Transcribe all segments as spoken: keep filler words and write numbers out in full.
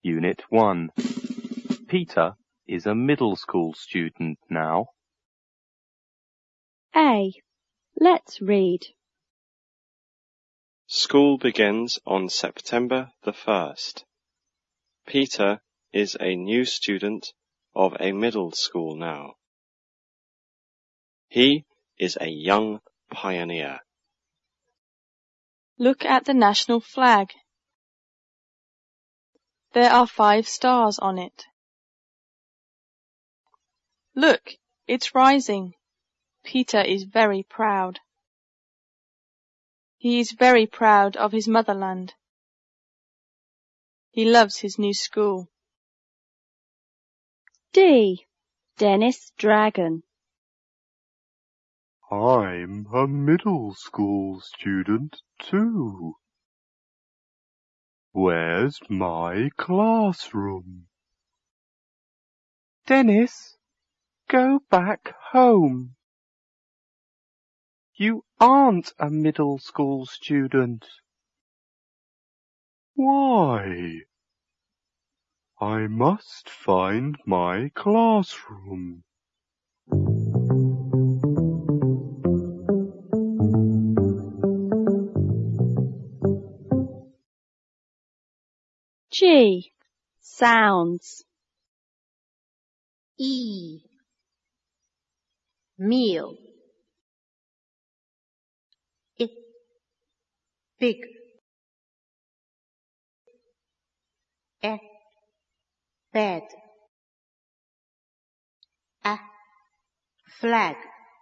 Unit one. Peter is a middle school student now. A. Let's read. School begins on September the first. Peter is a new student of a middle school now. He is a young pioneer. Look at the national flag. There are five stars on it. Look, it's rising. Peter is very proud. He is very proud of his motherland. He loves his new school. D. Dennis Dragon. I'm a middle school student too. Where's my classroom? Dennis, go back home. You aren't a middle school student. Why? I must find my classroom. G. Sounds. E. Meal. I. Big. A. Bed. A. Flag.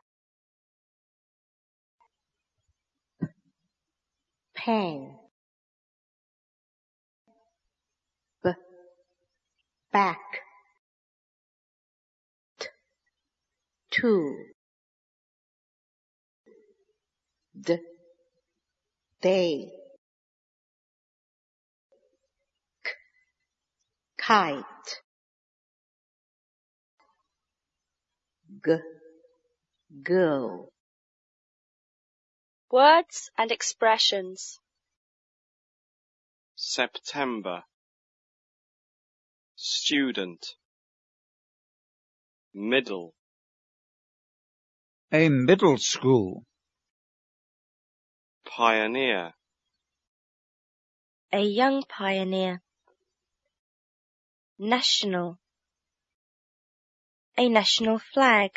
P. Pen. B. Back. T. Two. D. Day. K. Kite. G. Girl. Words and expressions. September. Student. Middle. A middle school. Pioneer. A young pioneer. National. A national flag.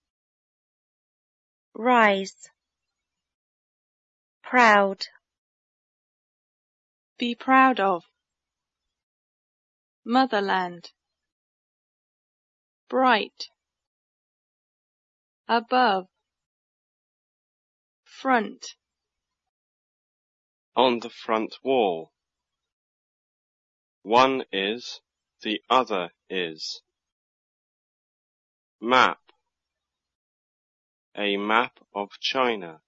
Rise. Proud. Be proud of. Motherland. Bright. Above. Front. On the front wall. One is, the other is. Map. A map of China.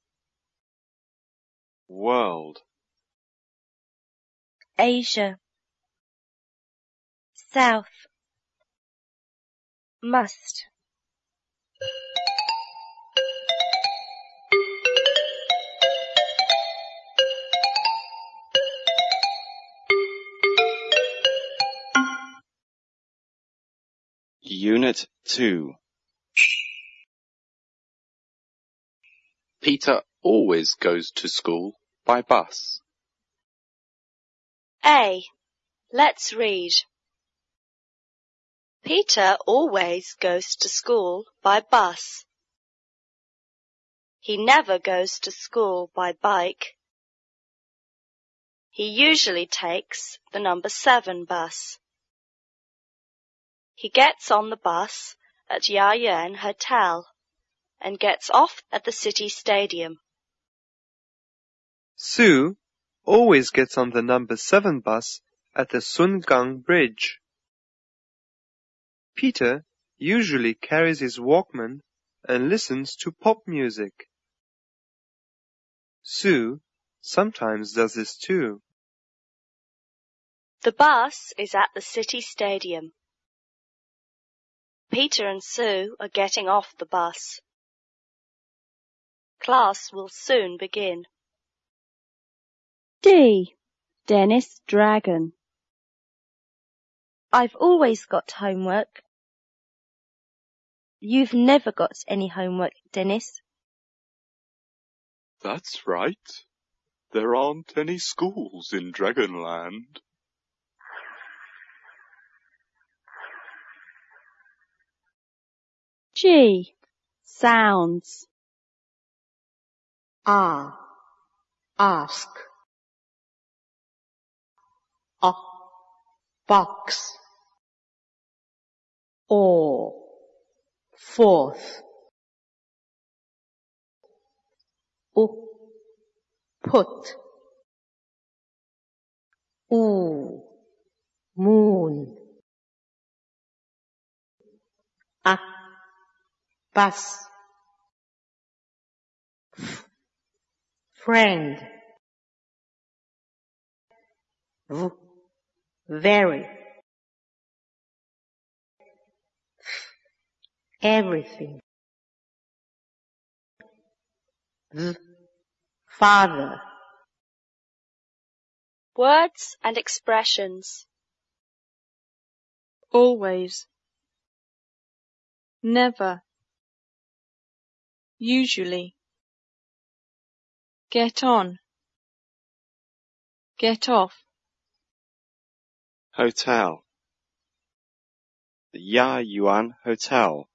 World. Asia. South. Must. Unit two. Peter always goes to school by bus. A. Let's read. Peter always goes to school by bus. He never goes to school by bike. He usually takes the number seven bus. He gets on the bus at Yayan Hotel and gets off at the city stadium. Sue always gets on the number seven bus at the Sun Gang Bridge. Peter usually carries his Walkman and listens to pop music. Sue sometimes does this too. The bus is at the city stadium. Peter and Sue are getting off the bus. Class will soon begin. D. Dennis Dragon. I've always got homework. You've never got any homework, Dennis. That's right. There aren't any schools in Dragonland. G. Sounds. A, ask. A, box. O, fourth. U, put. U, moon. A, bus. F, friend. V, very. F, everything. V, father. Words and expressions. Always. Never. Usually. Get on. Get off. Hotel. The Ya Yuan Hotel.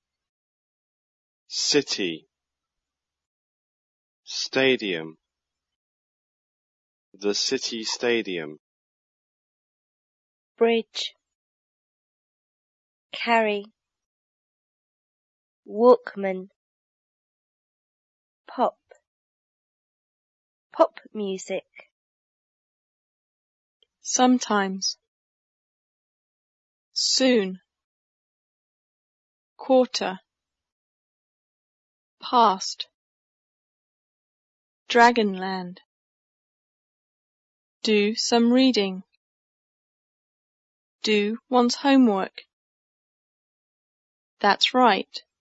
City. Stadium. The City Stadium. Bridge. Carry. Walkman. Pop. Pop music. Sometimes. Soon. Quarter. Past. Dragonland. Do some reading. Do one's homework. That's right.